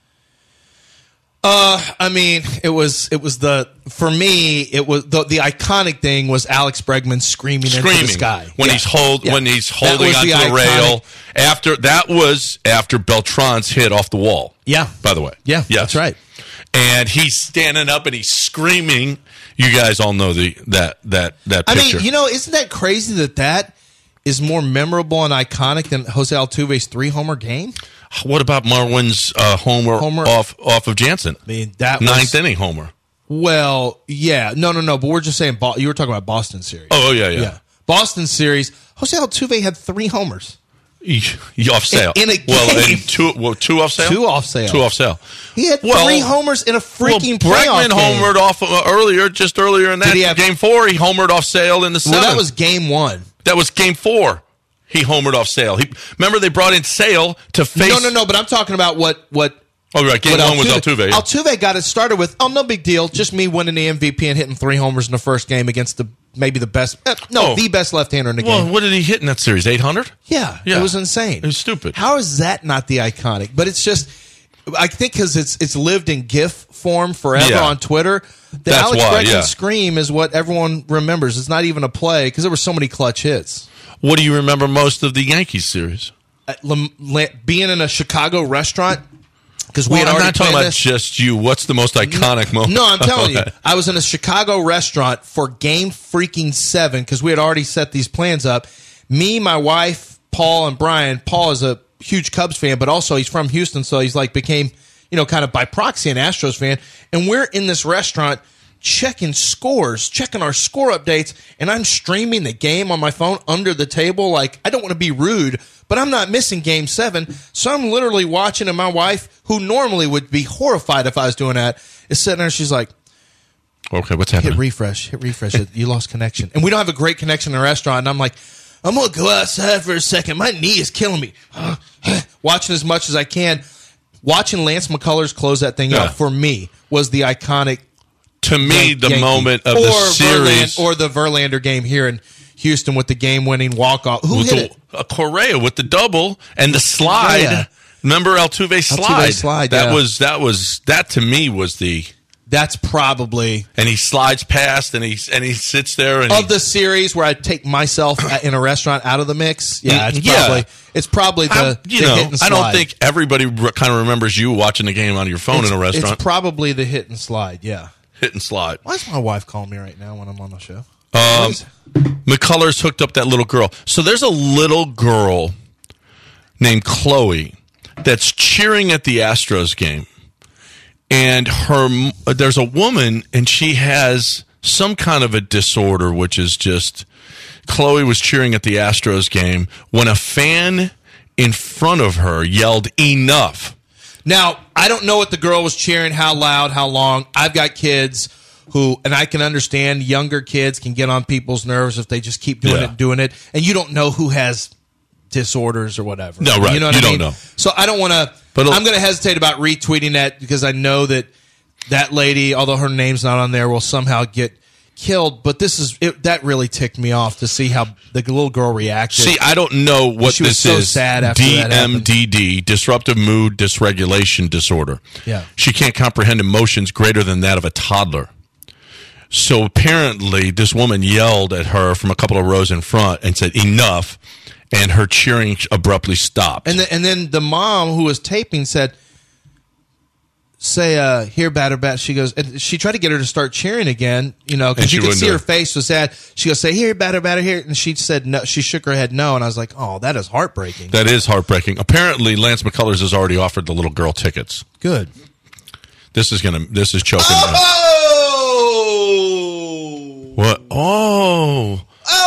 Uh, I mean, it was it was the for me it was the the iconic thing was Alex Bregman screaming, screaming into the sky when yeah. he's hold yeah. when he's holding was onto the, the, iconic, rail after that was after Beltran's hit off the wall. Yeah, by the way, yeah, yes. that's right. And he's standing up and he's screaming. You guys all know the that that that I picture. mean, you know, isn't that crazy that that is more memorable and iconic than Jose Altuve's three homer game? What about Marwin's uh, homer, Homer. off off of Jansen? I mean, that was, ninth inning homer. Well, yeah, no, no, no. But we're just saying Bo- you were talking about Boston series. Oh, oh yeah, yeah, yeah. Boston series. Jose Altuve had three homers. He, he off sale. In, in a well, game. and two, well, two off sale. Two off sale. Two off sale. He had well, three homers in a freaking well, playoff Bregman game. homered off uh, earlier, just earlier in that Did he have- game four. He homered off sale in the seventh. Well, that was game one. That was game four. He homered off Sale. He remember they brought in Sale to face. No, no, no. But I'm talking about what what. Oh, right. Game what one was Altuve. Yeah. Altuve got it started with, oh, no big deal. Just me winning the M V P and hitting three homers in the first game against the maybe the best, uh, no, Oh. the best left-hander in the Well, game. what did he hit in that series? eight hundred? Yeah, Yeah. it was insane. It was stupid. How is that not the iconic? But it's just, I think because it's it's lived in GIF form forever Yeah. on Twitter. The That's Alex why, Bregman yeah. scream is what everyone remembers. It's not even a play because there were so many clutch hits. What do you remember most of the Yankees series? Uh, Lam- La- being in a Chicago restaurant because we Well, had I'm already not talking planned about this. just you. What's the most iconic moment? No, I'm telling you, Okay. I was in a Chicago restaurant for game freaking seven because we had already set these plans up. Me, my wife, Paul, and Brian. Paul is a huge Cubs fan, but also he's from Houston, so he's like became, you know, kind of by proxy an Astros fan. And we're in this restaurant checking scores, checking our score updates, and I'm streaming the game on my phone under the table. Like, I don't want to be rude, but I'm not missing game seven. So I'm literally watching, and my wife, who normally would be horrified if I was doing that, is sitting there, and she's like, Okay, what's hit happening? refresh, hit refresh. You lost connection. And we don't have a great connection in the restaurant. And I'm like, I'm going to go outside for a second. My knee is killing me. Watching as much as I can. Watching Lance McCullers close that thing Yeah. out, for me, was the iconic To me, Yan- the Yankee. moment of or the series. Verland, or the Verlander game here in Houston with the game-winning walk-off. Who with hit the, it? uh, Correa with the double and the slide. Yeah. Remember Altuve slide? slide, That yeah. was that was that to me was the That's probably and he slides past and he and he sits there and of he, the series where I take myself in a restaurant out of the mix. Yeah, it's Yeah. probably it's probably the, I, you the know hit and I slide. don't think everybody re- kind of remembers you watching the game on your phone it's, in a restaurant. It's probably the hit and slide. Yeah. Hit and slide. Why is my wife calling me right now when I'm on the show? Um, McCullers hooked up that little girl. So there's a little girl named Chloe that's cheering at the Astros game, and her there's a woman, and she has some kind of a disorder, which is just Chloe was cheering at the Astros game when a fan in front of her yelled "enough." Now, I don't know what the girl was cheering, how loud, how long. I've got kids. who, and I can understand younger kids can get on people's nerves if they just keep doing Yeah. it and doing it, and you don't know who has disorders or whatever. No, right. You know what You I don't mean? know. So I don't want to. But I'm going to hesitate about retweeting that because I know that that lady, although her name's not on there, will somehow get killed. But this is it, that really ticked me off to see how the little girl reacted. See, I don't know what She was this so is. sad after that happened. D M D D, disruptive mood dysregulation disorder. Yeah. She can't comprehend emotions greater than that of a toddler. So apparently, this woman yelled at her from a couple of rows in front and said, "Enough," and her cheering abruptly stopped. And then, and then the mom who was taping said, "Say, uh, here, batter, bat." She goes, and she tried to get her to start cheering again, you know, And because she you could wouldn't see do her it. face was sad. She goes, "Say, here, batter, batter, here," and she said no. She shook her head no, and I was like, "Oh, that is heartbreaking." That is heartbreaking. Apparently, Lance McCullers has already offered the little girl tickets. Good. This is gonna. This is choking. Oh, What? Oh.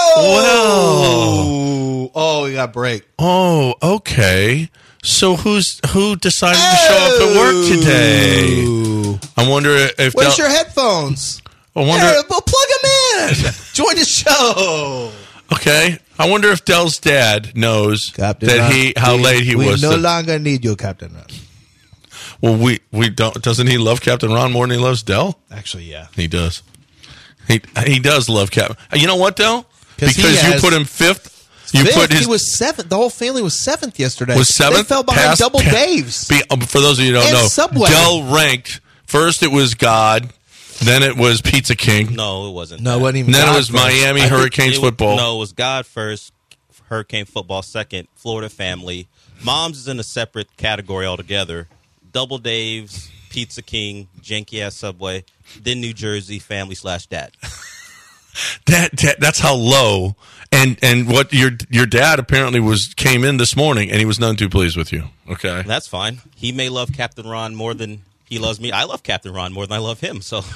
oh, oh, we got break. Oh. Okay. So who's who decided to show up at work today? I wonder if. Where's Del- your headphones? I wonder. There, well, plug them in. Join the show. Okay. I wonder if Dell's dad knows Captain that Ron, he how we, late he we was. no to- longer need you, Captain Ron. well, we we don't. Doesn't he love Captain Ron more than he loves Dell? Actually, yeah. He does. He he does love Captain. You know what, Dell? 'Cause he Because you has- put him fifth. You Fifth, put his he was seventh. The whole family was seventh yesterday. was seventh. They fell behind past- Double pa- Dave's. Be, um, for those of you who don't And know, Subway. Dell ranked first. It was God, then it was Pizza King, No, it wasn't. No, it that. wasn't even and then God it was first. Miami I think Hurricanes it- football. No, it was God first, Hurricane football second, Florida family. Mom's is in a separate category altogether. Double Dave's, Pizza King, janky ass Subway, then New Jersey family slash dad. That, that that's how low. And and what your your dad apparently was came in this morning, and he was none too pleased with you. Okay, That's fine. He may love Captain Ron more than he loves me. I love Captain Ron more than I love him. So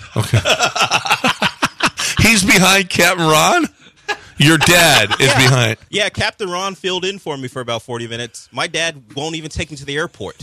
he's behind Captain Ron. Your dad is behind. yeah, Captain Ron filled in for me for about forty minutes. My dad won't even take me to the airport.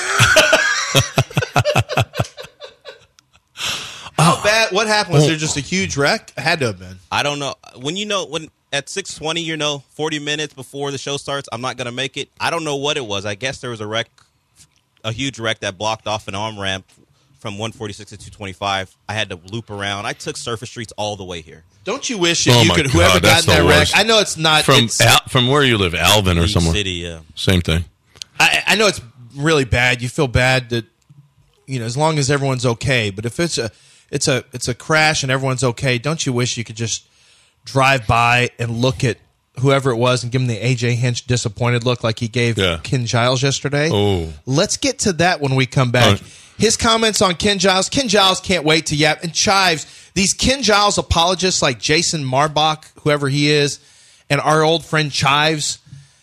How bad? What happened? Was there just a huge wreck? Had to have been. I don't know. When you know when at six twenty, you know, forty minutes before the show starts, I'm not gonna make it. I don't know what it was. I guess there was a wreck, a huge wreck that blocked off an on ramp from one forty-six to two twenty-five. I had to loop around. I took surface streets all the way here. Don't you wish if Oh you my could, God, whoever got that's in that the wreck? worst. I know it's not From it's, Al, from where you live, Alvin or League somewhere. City, yeah. Same thing. I, I know it's really bad. You feel bad that you know as long as everyone's okay. But if it's a it's a it's a crash and everyone's okay, don't you wish you could just drive by and look at whoever it was and give him the A J Hinch disappointed look like he gave Yeah. Ken Giles yesterday? Oh. Let's get to that when we come back. Uh, His comments on Ken Giles. Ken Giles can't wait to yap. And Chives, these Ken Giles apologists like Jason Marbach, whoever he is, and our old friend Chives,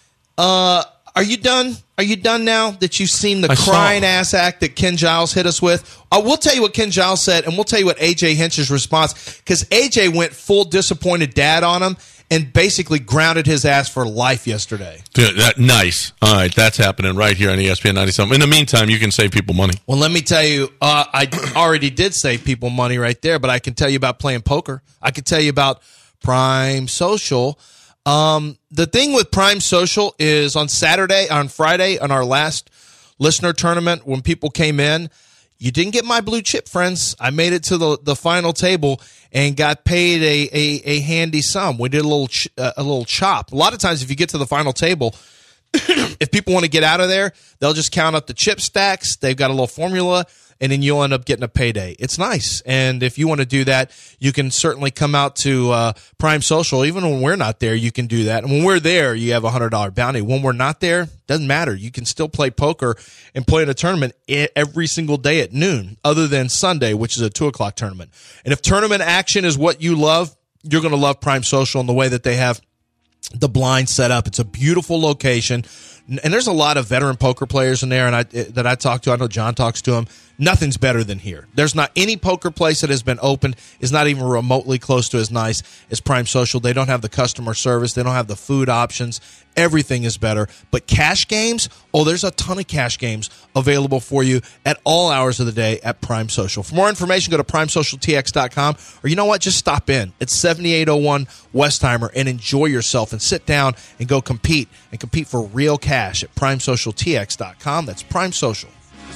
uh, are you done? Are you done now that you've seen the I saw- crying ass act that Ken Giles hit us with? Uh, we'll tell you what Ken Giles said, and we'll tell you what A J Hinch's response, because A J went full disappointed dad on him and basically grounded his ass for life yesterday. Dude, that, nice. All right, that's happening right here on E S P N ninety-seven. In the meantime, you can save people money. Well, let me tell you, uh, I already did save people money right there, but I can tell you about playing poker. I can tell you about Prime Social. Um, the thing with Prime Social is on Saturday, on Friday, on our last listener tournament, when people came in, you didn't get my blue chip, friends. I made it to the, the final table and got paid a, a, a handy sum. We did a little ch- uh, a little chop. A lot of times, if you get to the final table, if people want to get out of there, they'll just count up the chip stacks. They've got a little formula, and then you'll end up getting a payday. It's nice. And if you want to do that, you can certainly come out to uh, Prime Social. Even when we're not there, you can do that. And when we're there, you have a one hundred dollars bounty. When we're not there, doesn't matter. You can still play poker and play in a tournament every single day at noon, other than Sunday, which is a two o'clock tournament. And if tournament action is what you love, you're going to love Prime Social and the way that they have the blind set up. It's a beautiful location, and there's a lot of veteran poker players in there, and I that I talk to. I know John talks to them. Nothing's better than here. There's not any poker place that has been opened is not even remotely close to as nice as Prime Social. They don't have the customer service. They don't have the food options. Everything is better. But cash games, oh, there's a ton of cash games available for you at all hours of the day at Prime Social. For more information, go to prime social t x dot com, or you know what? Just stop in. It's seventy-eight oh one Westheimer and enjoy yourself and sit down and go compete and compete for real cash at prime social t x dot com. That's Prime Social.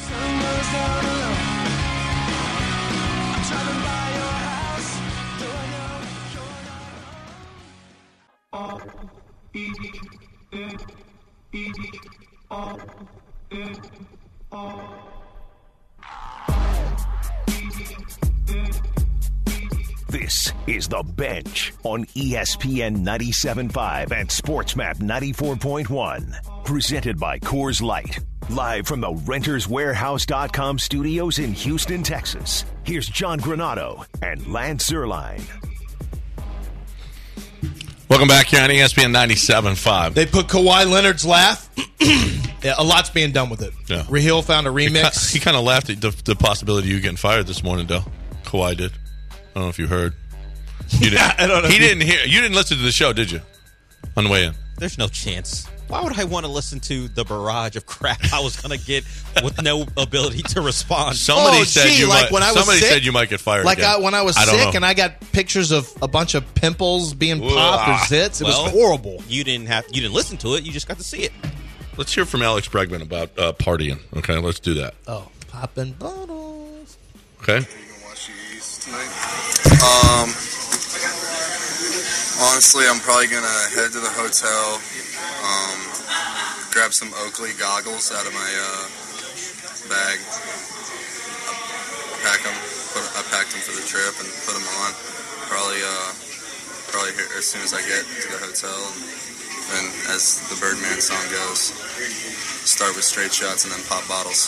This is The Bench on E S P N ninety-seven point five and SportsMap ninety-four point one. Presented by Coors Light. Live from the Renters Warehouse dot com studios in Houston, Texas. Here's John Granato and Lance Zierlein. Welcome back here on E S P N ninety-seven point five. They put Kawhi Leonard's laugh. Yeah, a lot's being done with it. Yeah. Raheel found a remix. He, he kind of laughed at the, the possibility of you getting fired this morning, Dell. Kawhi did. I don't know if you heard. You didn't. I don't know. He didn't hear. You didn't listen to the show, did you? On the way in. There's no chance. Why would I want to listen to the barrage of crap I was going to get with no ability to respond? Somebody oh, said gee, you like might. when I was somebody sick, said you might get fired. Like again. I, when I was I don't sick, know. and I got pictures of a bunch of pimples being Ugh. popped or zits. It Well, was horrible. You didn't have. You didn't listen to it. You just got to see it. Let's hear from Alex Bregman about uh, partying. Okay, let's do that. Oh, popping bottles. Okay. Um, honestly, I'm probably gonna head to the hotel, um, grab some Oakley goggles out of my uh, bag, pack them. Put, I packed them for the trip and put them on. Probably, uh, probably here as soon as I get to the hotel, and then as the Birdman song goes, start with straight shots and then pop bottles.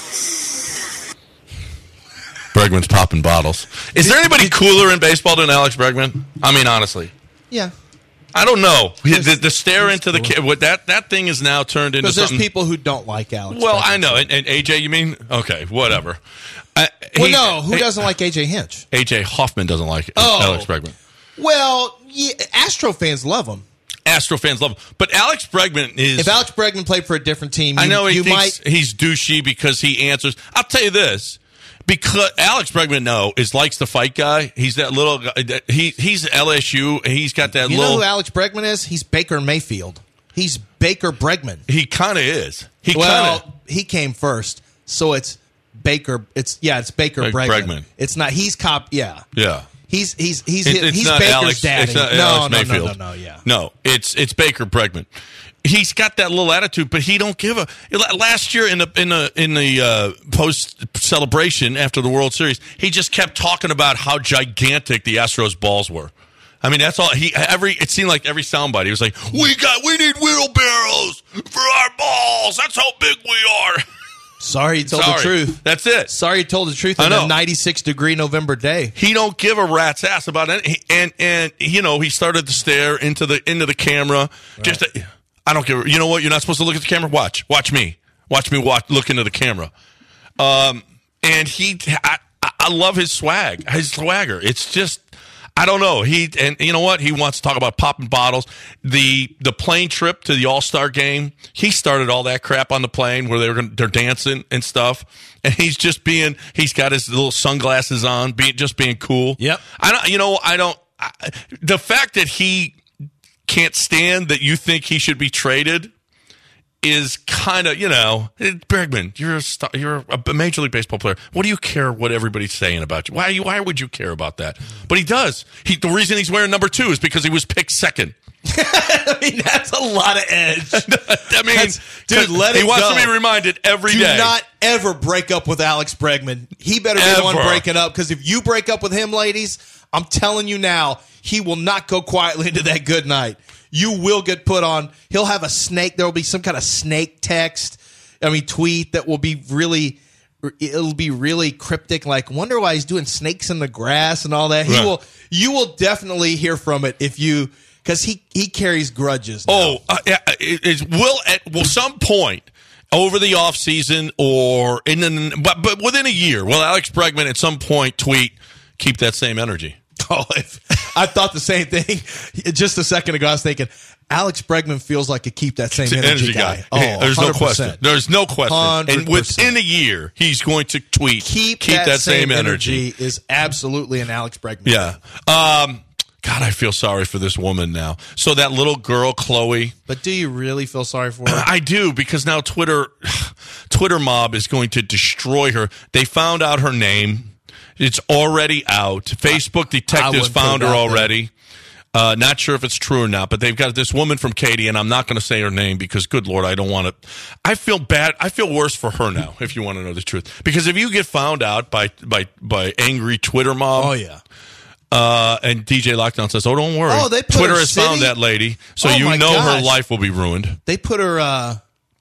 Bregman's popping bottles. Is there anybody cooler in baseball than Alex Bregman? I mean, honestly. Yeah. I don't know. The, the stare into the ca- what that that thing is now turned into Because there's something. people who don't like Alex. Well, Bregman. I know. And, and A J, you mean? Okay, whatever. Uh, Well, he- no, who hey, doesn't like A J Hinch? A J Hoffman doesn't like Oh. Alex Bregman. Well, yeah, Astro fans love him. Astro fans love him. But Alex Bregman is... If Alex Bregman played for a different team, you, I know he you thinks might. he's douchey because he answers. I'll tell you this. Because Alex Bregman, no, is likes the fight guy. He's that little guy. That, he He's L S U, and he's got that You little... know who Alex Bregman is? He's Baker Mayfield. He's Baker Bregman. He kind of is. He Well, kind of... he came first, so it's Baker. It's yeah, it's Baker Like Bregman. Bregman. It's not. He's cop. Yeah, Yeah. he's he's he's It- it's he's not Baker's Alex, daddy. It's not no, Alex no, Mayfield. no, no, no, yeah. No, it's it's Baker Bregman. He's got that little attitude, but he don't give a. Last year in the in the in the uh, post celebration after the World Series, he just kept talking about how gigantic the Astros balls were. I mean, that's all he every. It seemed like every soundbite he was like, "We got we need wheelbarrows for our balls. That's how big we are." Sorry, he told Sorry. the truth. That's it. Sorry, he told the truth I on know. a ninety-six degree November day. He don't give a rat's ass about it, and and you know he started to stare into the into the camera. Right. Just, to, I don't give. You know what? You're not supposed to look at the camera. Watch, watch me, watch me, watch. Look into the camera. Um, and he, I, I love his swag, his swagger. It's just, I don't know. He and you know what? He wants to talk about popping bottles. The the plane trip to the All Star game. He started all that crap on the plane where they were gonna, they're dancing and stuff. And he's just being. He's got his little sunglasses on, being just being cool. Yep. I don't. You know. I don't. I, the fact that he can't stand that you think he should be traded is kind of, you know, Bregman, you're a star, you're a Major League Baseball player. What do you care what everybody's saying about you? Why you, why would you care about that? But he does. He, the reason he's wearing number two is because he was picked second. I mean, that's a lot of edge. I mean, That's, dude, let he it wants go. to be reminded every Do day. not ever break up with Alex Bregman. He better be the one Ever. breaking up, because if you break up with him, ladies, I'm telling you now, he will not go quietly into that good night. You will get put on. He'll have a snake. There will be some kind of snake text, I mean, tweet that will be really, it'll be really cryptic. Like, wonder why he's doing snakes in the grass and all that. He Right. will, you will definitely hear from it if you, because he, he carries grudges now. Oh, uh, yeah, it, it will at will some point over the offseason or in the, but, but within a year, will Alex Bregman at some point tweet, keep that same energy? Oh, if, I thought the same thing just a second ago. I was thinking, Alex Bregman feels like a keep that same energy, energy guy. guy. Oh, There's one hundred percent. no question. There's no question. one hundred And percent. within a year, he's going to tweet, Keep, keep that, that same, same energy. energy is absolutely an Alex Bregman. Yeah. Um, God, I feel sorry for this woman now. So that little girl, Chloe. But do you really feel sorry for her? I do, because now Twitter, Twitter mob is going to destroy her. They found out her name. It's already out. Facebook detectives wouldn't put found it her out there. already. Uh, not sure if it's true or not, but they've got this woman from Katy, and I'm not going to say her name because, good Lord, I don't want to. I feel bad. I feel worse for her now, if you want to know the truth. Because if you get found out by by by angry Twitter mob, Oh, yeah. uh, and D J Lockdown says, "Oh, don't worry, Oh, they put Twitter her has city- found that lady, so Oh, you my know gosh. her life will be ruined." They put her, uh,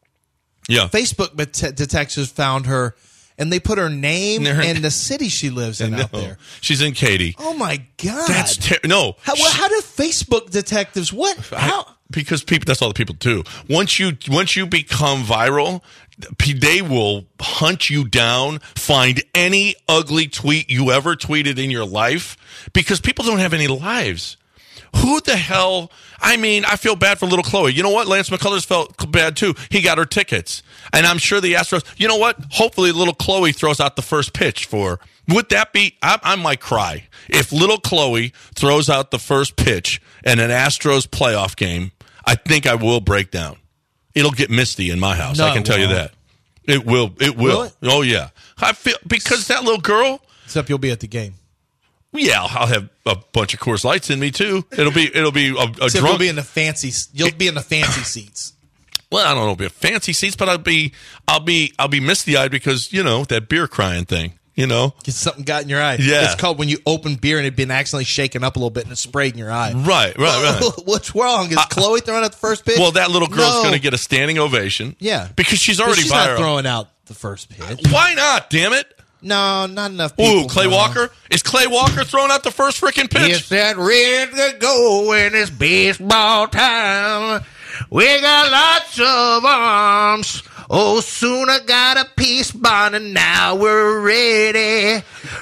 Yeah, Facebook det- detectives found her, and they put her name Her- and the city she lives in out No. there. She's in Katy. Oh, my God. That's ter- no. How, well, how do Facebook detectives, what? How? I- because people, that's all the people do. Once you once you become viral, p- they will hunt you down, find any ugly tweet you ever tweeted in your life, because people don't have any lives. Who the hell? I mean, I feel bad for little Chloe. You know what? Lance McCullers felt bad too. He got her tickets. And I'm sure the Astros, you know what? Hopefully little Chloe throws out the first pitch for, would that be, I, I might cry. If little Chloe throws out the first pitch in an Astros playoff game, I think I will break down. It'll get misty in my house. No, I can it tell you won't. that. It will. It will. Will it? Oh, yeah. I feel, because that little girl, Except you'll be at the game. yeah, I'll have a bunch of Coors Lights in me too. It'll be it'll be a, a Except drunk. you'll be in the fancy, you'll be in the fancy seats. Well, I don't know, it'll be a fancy seats, but I'll be I'll be I'll be misty eyed because you know that beer crying thing. You know, Because something got in your eye. Yeah. It's called when you open beer and it had been accidentally shaken up a little bit and it sprayed in your eye. right, right, right. What's wrong? Is Chloe throwing out the first pitch? Well, that little girl's No. going to get a standing ovation. Yeah. because she's But already she's viral. not throwing out the first pitch. Why not? Damn it! No, not enough people. Ooh, Clay no. Walker is Clay Walker throwing out the first freaking pitch. It's that ready to go when it's baseball time. We got lots of arms. Oh, soon I got a piece bond and now we're ready.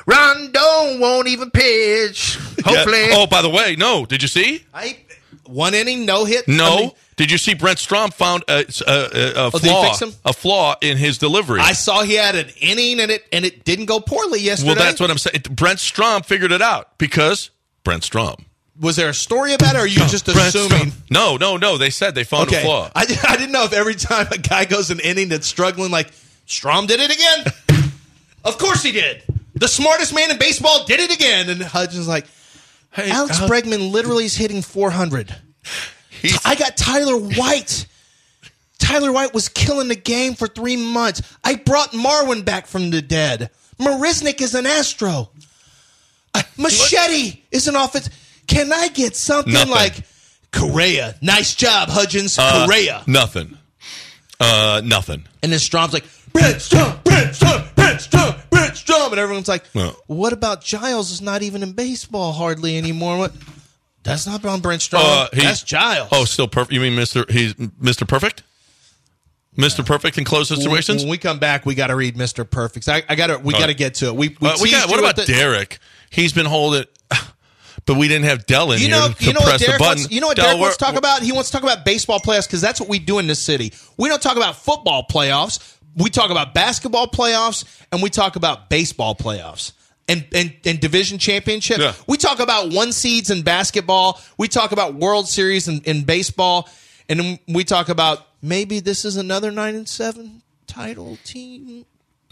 Rondo won't even pitch. Hopefully. Yeah. Oh, by the way, no. Did you see? I, one inning, no hit. No. I mean, Did you see Brent Strom found a, a, a, a did he flaw? fix him? A flaw in his delivery. I saw he had an inning and it and it didn't go poorly yesterday. well, that's what I'm saying. Brent Strom figured it out because Brent Strom. Was there a story about it, or are you just Brent assuming? Strom. No, no, no. They said they found a Okay, flaw. I, I didn't know if every time a guy goes an inning that's struggling, like Strom did it again. Of course he did. The smartest man in baseball did it again. And Hudgens like, Hey, Alex uh, Bregman literally is hitting four hundred. he's- I got Tyler White. Tyler White was killing the game for three months. I brought Marwin back from the dead. Marisnik is an Astro. Uh, Machete is an offense. Can I get something Nothing. like Correa? Nice job, Hudgens. uh, Correa. Nothing. Uh, nothing. And then Strom's like, Brent Strom, Brent Strom, Brent Strom, Brent Strom. And everyone's like, No. what about Giles is not even in baseball hardly anymore? What? That's not on Brent Strom. Uh, he- That's Giles. Oh, still perfect. You mean Mister He's Mister Perfect? Mister Perfect in close situations. When we come back, we got to read Mister Perfect. I, I got to. We All got to right. get to it. We, we, Uh, we teased got, what you about with the- Derek? He's been holding, but we didn't have Dell in You here know, to you know press what the Derek button. wants, you know what Del, Derek wants to we're- talk about? He wants to talk about baseball playoffs because that's what we do in this city. We don't talk about football playoffs. We talk about basketball playoffs and we talk about baseball playoffs and and, and division championships. Yeah. We talk about one seeds in basketball. We talk about World Series in, in baseball, and then we talk about maybe this is another nine and seven title team.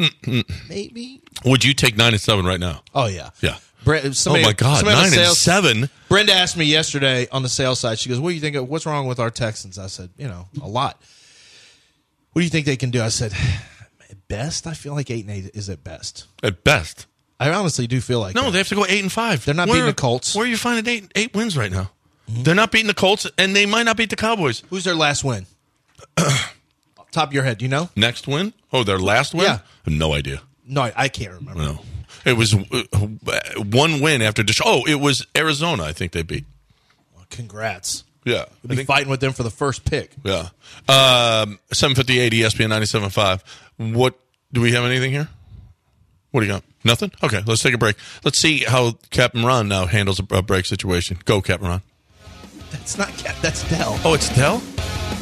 Maybe. Would you take nine and seven right now? Oh yeah, Yeah. Bre- somebody- oh my God, somebody on the nine and sales- seven. Brenda asked me yesterday on the sales side. She goes, "What do you think? Of, what's wrong with our Texans?" I said, "You know, a lot." What do you think they can do? I said, "At best, I feel like eight and eight is at best." At best. I honestly do feel like No, that. they have to go eight and five. They're not Where- beating the Colts. Where are you finding eight eight wins right now? They're not beating the Colts, and they might not beat the Cowboys. Who's their last win? Top of your head, do you know? Next win? Oh, their last win? Yeah. I have no idea. No, I, I can't remember. No. It was uh, one win after. Dish- oh, it was Arizona. I think they beat. Well, congrats. Yeah, We'll I be think- fighting with them for the first pick. Yeah. Um, seven fifty-eight E S P N ninety-seven point five. What do we have anything here? What do you got? Nothing? Okay, let's take a break. Let's see how Captain Ron now handles a, a break situation. Go, Captain Ron. That's not Cat. That's Dell. Oh, it's Dell?